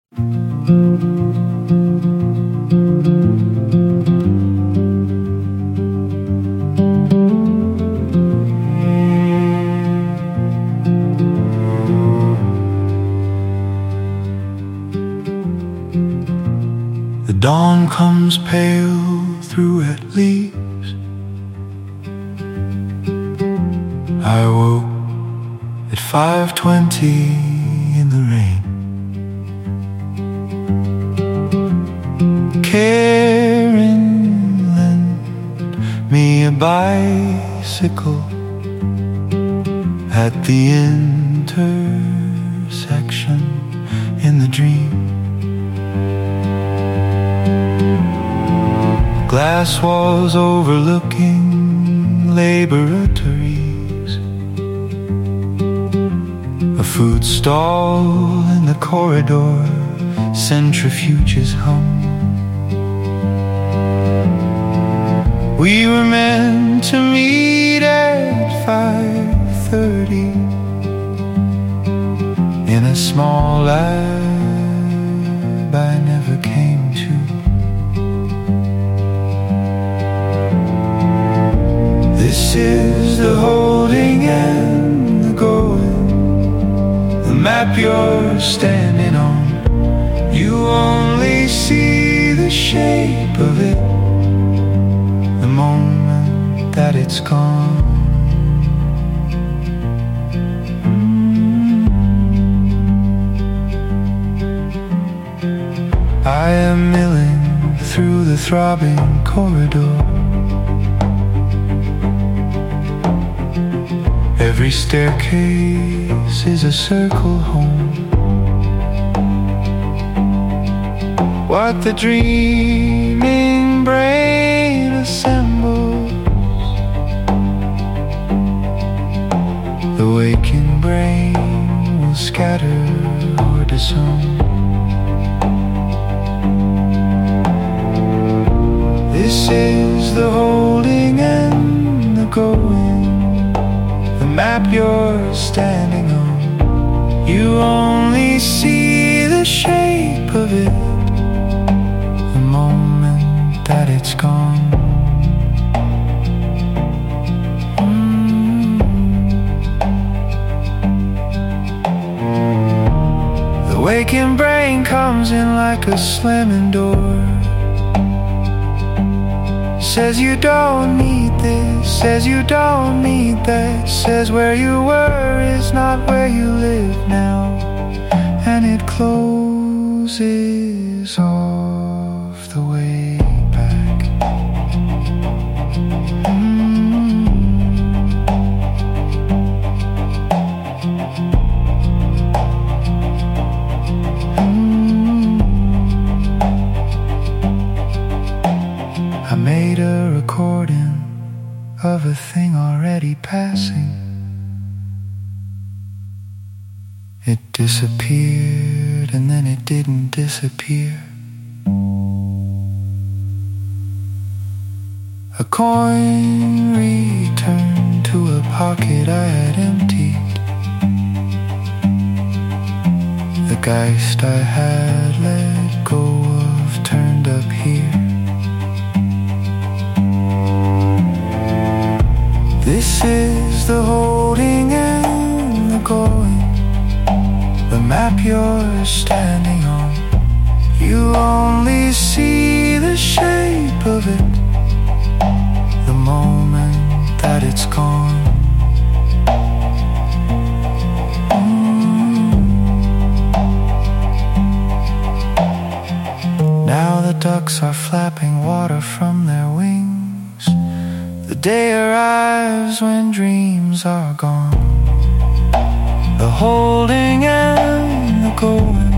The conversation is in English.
The dawn comes pale through wet leaves. I woke at 5:20 in the rain. Karen lent me a bicycle at the intersection in the dream. Glass walls overlooking laboratories, a food stall in the corridor, centrifuges hum. We were meant to meet at 5:30 in a small lab I never came to. This is the holding and the going, the map you're standing on. You only see the shape of it the moment that it's gone. I am milling through the throbbing corridor. Every staircase is a circle home. What the dreaming brain assembles, the waking brain will scatter or disown. This is the holding and the going, the map you're standing on. You only see the shape of it the moment that it's gone. The waking brain comes in like a slamming door. Says you don't need this, says you don't need that, says where you were is not where you live now, and it closes off the way back. I made a recording of a thing already passing. It disappeared and then it didn't disappear. A coin returned to a pocket I had emptied. The geist I had let go of turned up here. This is the holding and the going, the map you're standing on. You only see the shape of it the moment that it's gone. Now the ducks are flapping water from their wings. The day arrives when dreams are gone. The holding and the going,